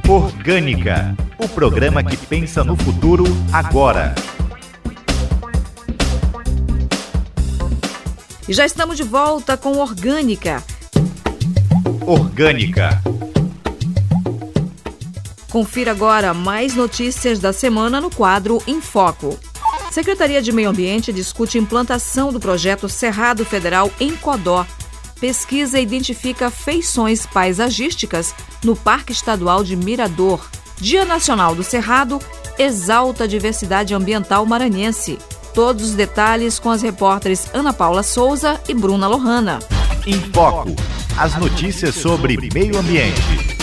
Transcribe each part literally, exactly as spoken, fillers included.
Orgânica, o programa que pensa no futuro agora. E já estamos de volta com Orgânica. Orgânica. Confira agora mais notícias da semana no quadro Em Foco. Secretaria de Meio Ambiente discute implantação do projeto Cerrado Federal em Codó. Pesquisa identifica feições paisagísticas no Parque Estadual de Mirador. Dia Nacional do Cerrado exalta a diversidade ambiental maranhense. Todos os detalhes com as repórteres Ana Paula Souza e Bruna Lohana. Em Foco, as notícias sobre meio ambiente.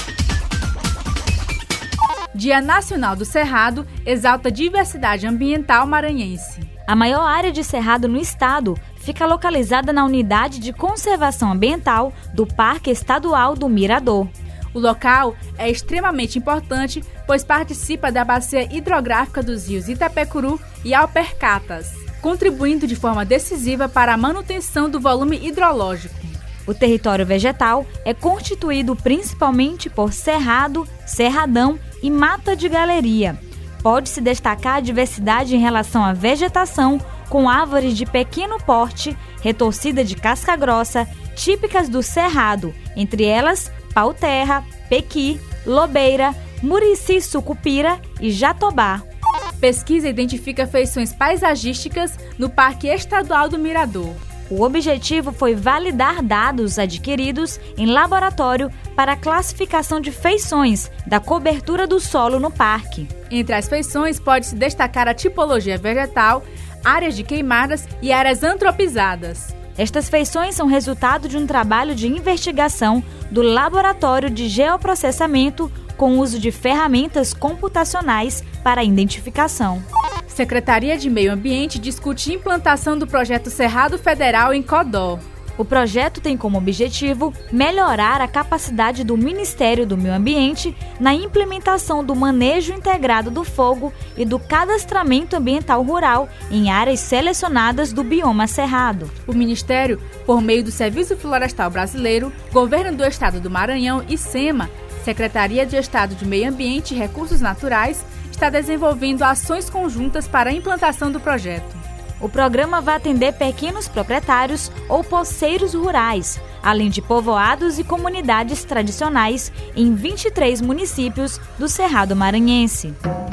Dia Nacional do Cerrado exalta a diversidade ambiental maranhense. A maior área de cerrado no estado fica localizada na Unidade de Conservação Ambiental do Parque Estadual do Mirador. O local é extremamente importante, pois participa da bacia hidrográfica dos rios Itapecuru e Alpercatas, contribuindo de forma decisiva para a manutenção do volume hidrológico. O território vegetal é constituído principalmente por cerrado, cerradão e mata de galeria. Pode-se destacar a diversidade em relação à vegetação, com árvores de pequeno porte, retorcida de casca grossa, típicas do cerrado, entre elas pau-terra, pequi, lobeira, murici sucupira e jatobá. Pesquisa identifica feições paisagísticas no Parque Estadual do Mirador. O objetivo foi validar dados adquiridos em laboratório para a classificação de feições da cobertura do solo no parque. Entre as feições pode-se destacar a tipologia vegetal, áreas de queimadas e áreas antropizadas. Estas feições são resultado de um trabalho de investigação do Laboratório de Geoprocessamento com uso de ferramentas computacionais para a identificação. Secretaria de Meio Ambiente discute implantação do projeto Cerrado Federal em Codó. O projeto tem como objetivo melhorar a capacidade do Ministério do Meio Ambiente na implementação do manejo integrado do fogo e do cadastramento ambiental rural em áreas selecionadas do bioma cerrado. O Ministério, por meio do Serviço Florestal Brasileiro, Governo do Estado do Maranhão e SEMA, Secretaria de Estado de Meio Ambiente e Recursos Naturais, está desenvolvendo ações conjuntas para a implantação do projeto. O programa vai atender pequenos proprietários ou poceiros rurais, além de povoados e comunidades tradicionais em vinte e três municípios do Cerrado Maranhense.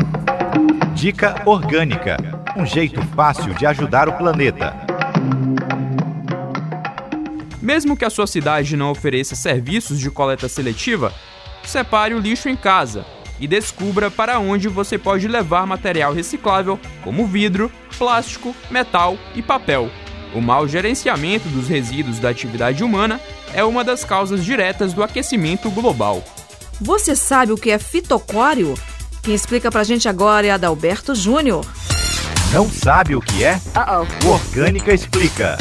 Dica Orgânica, um jeito fácil de ajudar o planeta. Mesmo que a sua cidade não ofereça serviços de coleta seletiva, separe o lixo em casa e descubra para onde você pode levar material reciclável como vidro, plástico, metal e papel. O mau gerenciamento dos resíduos da atividade humana é uma das causas diretas do aquecimento global. Você sabe o que é fitocório? Quem explica pra gente agora é Adalberto Júnior. Não sabe o que é? Uh-oh. O Orgânica explica.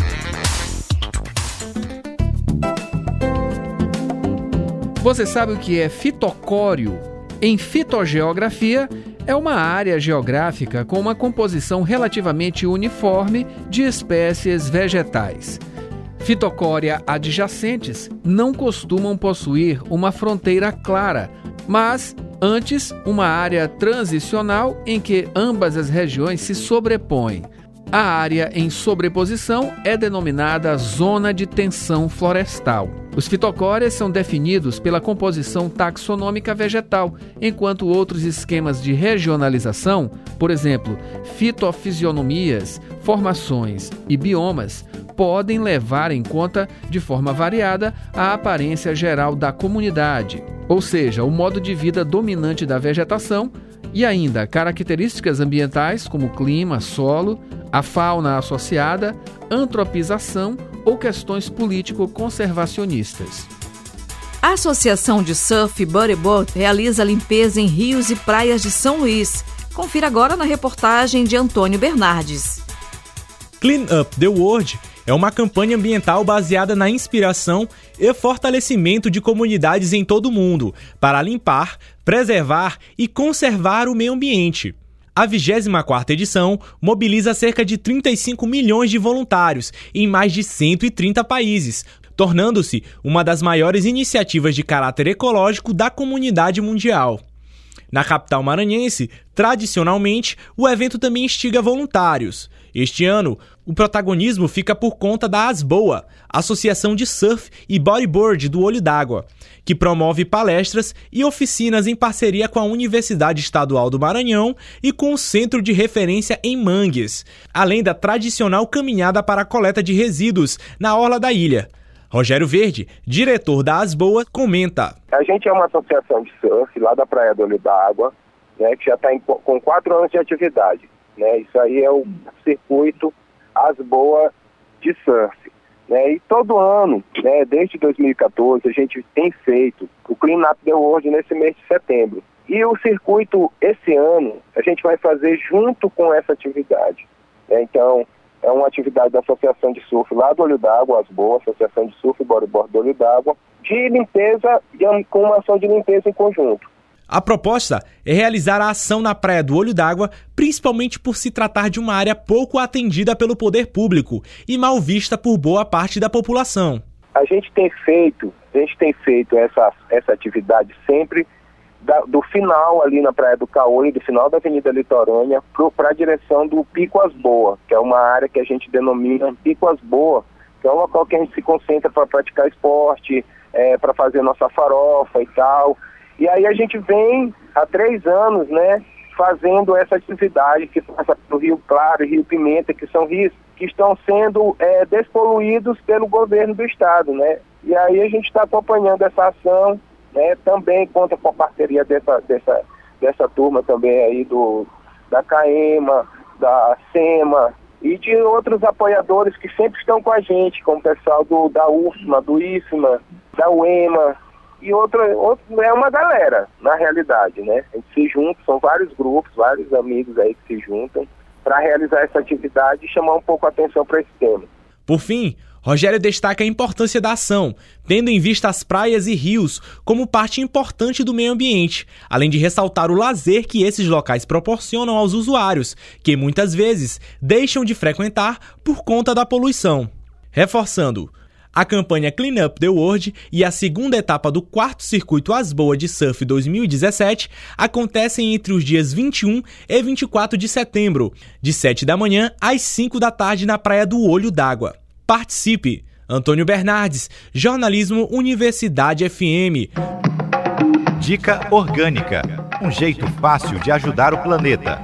Você sabe o que é fitocório? Em fitogeografia, é uma área geográfica com uma composição relativamente uniforme de espécies vegetais. Fitocória adjacentes não costumam possuir uma fronteira clara, mas, antes, uma área transicional em que ambas as regiões se sobrepõem. A área em sobreposição é denominada zona de tensão florestal. Os fitocórias são definidos pela composição taxonômica vegetal, enquanto outros esquemas de regionalização, por exemplo, fitofisionomias, formações e biomas, podem levar em conta de forma variada a aparência geral da comunidade, ou seja, o modo de vida dominante da vegetação e ainda características ambientais como clima, solo, a fauna associada, antropização ou questões político-conservacionistas. A Associação de Surf Bodyboard realiza limpeza em rios e praias de São Luís. Confira agora na reportagem de Antônio Bernardes. Clean Up the World é uma campanha ambiental baseada na inspiração e fortalecimento de comunidades em todo o mundo para limpar, preservar e conservar o meio ambiente. A vigésima quarta edição mobiliza cerca de trinta e cinco milhões de voluntários em mais de cento e trinta países, tornando-se uma das maiores iniciativas de caráter ecológico da comunidade mundial. Na capital maranhense, tradicionalmente, o evento também instiga voluntários. Este ano, o protagonismo fica por conta da ASBOA, Associação de Surf e Bodyboard do Olho d'Água, que promove palestras e oficinas em parceria com a Universidade Estadual do Maranhão e com o Centro de Referência em Mangues, além da tradicional caminhada para a coleta de resíduos na orla da ilha. Rogério Verde, diretor da ASBOA, comenta. A gente é uma associação de surf lá da Praia do Olho d'Água, né, que já está com quatro anos de atividade. Né? Isso aí é o circuito ASBOA de surf. Né? E todo ano, né, desde dois mil e quatorze, a gente tem feito o Clean Up the World nesse mês de setembro. E o circuito, esse ano, a gente vai fazer junto com essa atividade. Né? Então, é uma atividade da Associação de Surf lá do Olho d'Água, ASBOA, Associação de Surf e Bodyboard do Olho d'Água, de limpeza, com uma ação de limpeza em conjunto. A proposta é realizar a ação na Praia do Olho d'Água, principalmente por se tratar de uma área pouco atendida pelo poder público e mal vista por boa parte da população. A gente tem feito, a gente tem feito essa, essa atividade sempre da, do final ali na Praia do Caolho, do final da Avenida Litorânea, para a direção do Pico Asboa, que é uma área que a gente denomina Pico Asboa, que é um local que a gente se concentra para praticar esporte, é, para fazer nossa farofa e tal. E aí a gente vem há três anos, né, fazendo essa atividade que passa pelo Rio Claro e Rio Pimenta, que são rios que estão sendo é, despoluídos pelo governo do estado, né? E aí a gente está acompanhando essa ação, né? Também conta com a parceria dessa, dessa, dessa turma também aí do, da CAEMA, da SEMA e de outros apoiadores que sempre estão com a gente, como o pessoal do, da U F M A, do I F M A, da U E M A, e outra, outra, é uma galera, na realidade, né? A gente se junta, são vários grupos, vários amigos aí que se juntam para realizar essa atividade e chamar um pouco a atenção para esse tema. Por fim, Rogério destaca a importância da ação, tendo em vista as praias e rios como parte importante do meio ambiente, além de ressaltar o lazer que esses locais proporcionam aos usuários, que muitas vezes deixam de frequentar por conta da poluição. Reforçando, a campanha Clean Up the World e a segunda etapa do quarto Circuito ASBOA de Surf dois mil e dezessete acontecem entre os dias vinte e um e vinte e quatro de setembro, de sete da manhã às cinco da tarde na Praia do Olho d'Água. Participe! Antônio Bernardes, Jornalismo Universidade F M. Dica Orgânica, um jeito fácil de ajudar o planeta.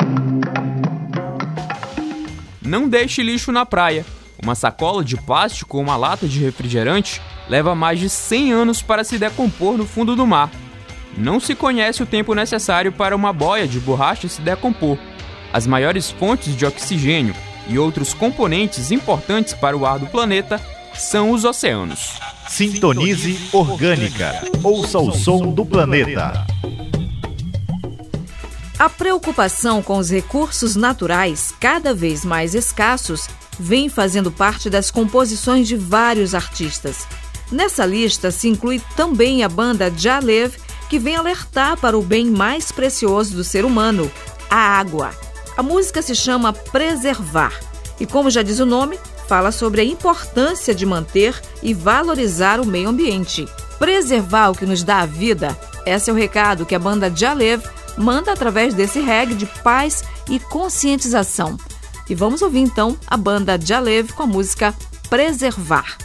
Não deixe lixo na praia. Uma sacola de plástico ou uma lata de refrigerante leva mais de cem anos para se decompor no fundo do mar. Não se conhece o tempo necessário para uma boia de borracha se decompor. As maiores fontes de oxigênio e outros componentes importantes para o ar do planeta são os oceanos. Sintonize Orgânica. Ouça o som do planeta. A preocupação com os recursos naturais, cada vez mais escassos, vem fazendo parte das composições de vários artistas. Nessa lista se inclui também a banda Jalev, que vem alertar para o bem mais precioso do ser humano, a água. A música se chama Preservar e, como já diz o nome, fala sobre a importância de manter e valorizar o meio ambiente. Preservar o que nos dá a vida, esse é o recado que a banda Jalev manda através desse reggae de paz e conscientização. E vamos ouvir então a banda Jalev com a música Preservar.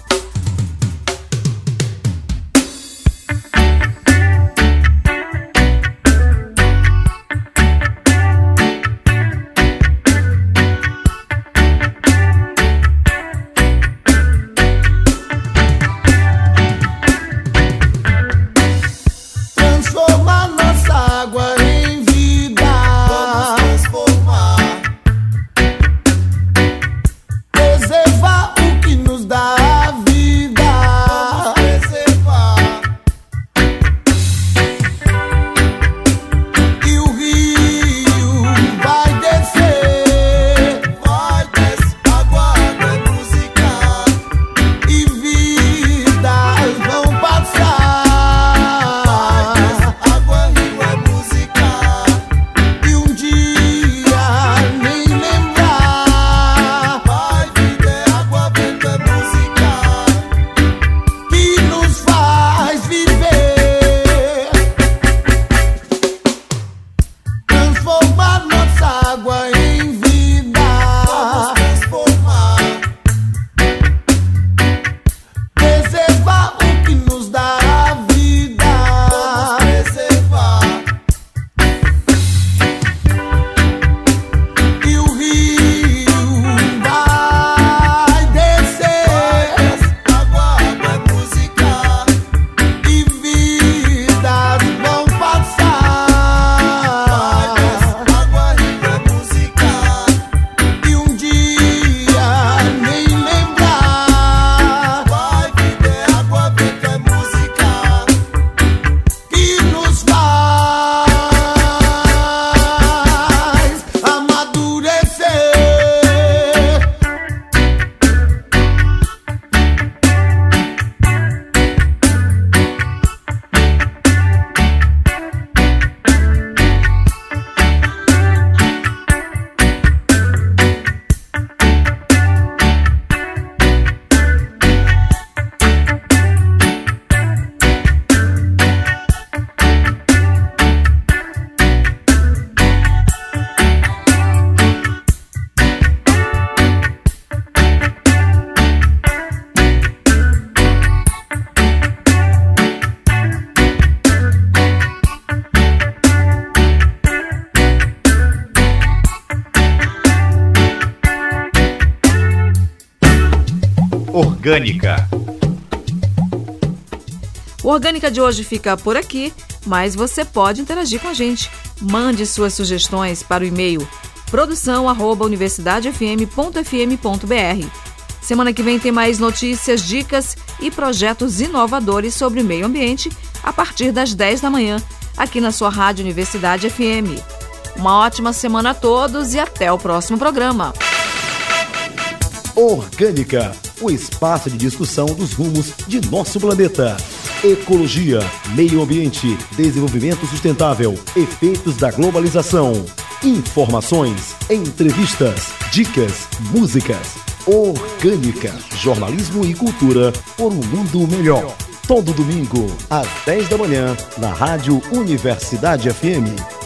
Preservar o que nos dá a vida. Orgânica. O Orgânica de hoje fica por aqui, mas você pode interagir com a gente. Mande suas sugestões para o e-mail produção arroba universidade f m ponto f m ponto b r. Semana que vem tem mais notícias, dicas e projetos inovadores sobre o meio ambiente a partir das dez da manhã, aqui na sua Rádio Universidade F M. Uma ótima semana a todos e até o próximo programa. Orgânica, o espaço de discussão dos rumos de nosso planeta. Ecologia, meio ambiente, desenvolvimento sustentável, efeitos da globalização. Informações, entrevistas, dicas, músicas. Orgânica, jornalismo e cultura por um mundo melhor. Todo domingo, às dez da manhã, na Rádio Universidade F M.